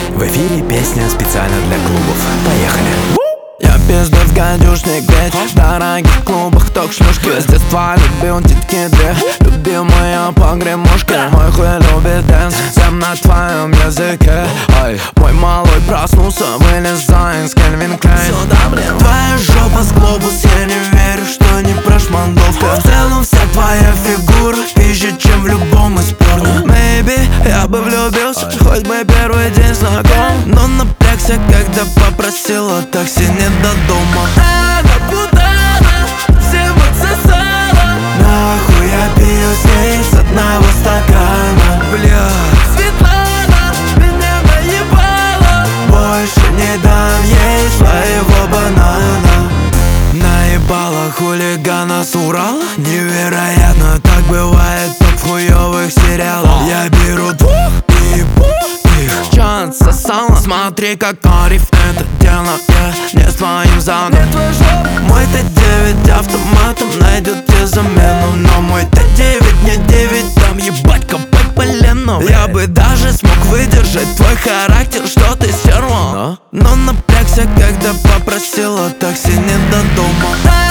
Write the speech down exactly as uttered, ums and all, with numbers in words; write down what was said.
В эфире песня специально для клубов. Поехали! Я пизду в гадюшник, ведь в дорогих клубах ток-шлюшки. С детства любил титьки две, любимая погремушки. Мой хуй любит дэнс, всем на твоем языке. Ай, мой малой проснулся, вылезай из Кельвин Клейн. Сюда, блин, твоя жопа с глобус, я не верю, что не прошмандовка. В целом вся твоя фигура пизже, чем в любом из порно. Maybe я бы влюбился, хоть бы первый день знаком, но напрягся, когда попросила такси не до дома. Она путана, всем отсосала. Нахуй я пью с ней с одного стакана. Бля, Светлана меня наебала. Больше не дам ей своего банана. Наебала хулигана с Урала. Невероятно, так бывает топ в хуёвых сериалах. Я беру двух и их чан сосала. Смотри, как Ариф это делает, не с твоим задом. Мой Т девять автоматом найдет тебе замену, но мой Т девять не девять, там ебать копать полено. Я бы даже смог выдержать твой характер, что ты стерва, но напрягся, когда попросила такси не до дома.